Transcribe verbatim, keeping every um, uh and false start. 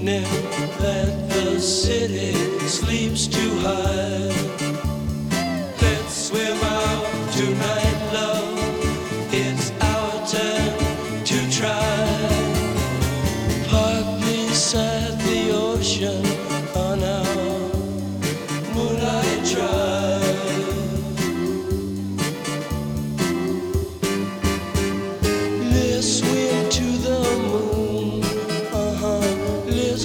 That the city sleeps too high. Let's swim out tonight, love. It's our turn to try. Park beside the ocean.